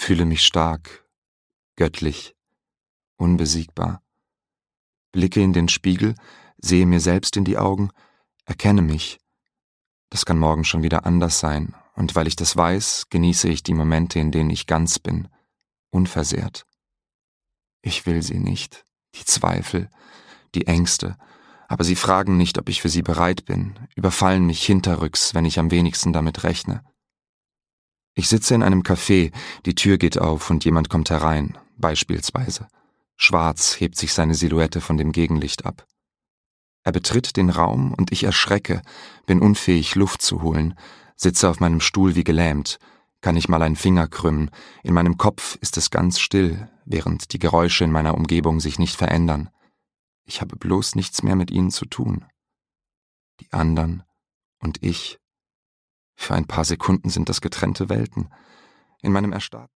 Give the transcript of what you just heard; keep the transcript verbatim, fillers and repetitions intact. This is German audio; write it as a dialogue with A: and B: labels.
A: Fühle mich stark, göttlich, unbesiegbar. Blicke in den Spiegel, sehe mir selbst in die Augen, erkenne mich. Das kann morgen schon wieder anders sein, und weil ich das weiß, genieße ich die Momente, in denen ich ganz bin, unversehrt. Ich will sie nicht, die Zweifel, die Ängste, aber sie fragen nicht, ob ich für sie bereit bin, überfallen mich hinterrücks, wenn ich am wenigsten damit rechne. Ich sitze in einem Café, die Tür geht auf und jemand kommt herein, beispielsweise. Schwarz hebt sich seine Silhouette von dem Gegenlicht ab. Er betritt den Raum und ich erschrecke, bin unfähig, Luft zu holen, sitze auf meinem Stuhl wie gelähmt, kann nicht mal einen Finger krümmen, in meinem Kopf ist es ganz still, während die Geräusche in meiner Umgebung sich nicht verändern. Ich habe bloß nichts mehr mit ihnen zu tun. Die anderen und ich. Für ein paar Sekunden sind das getrennte Welten. In meinem Erstarrten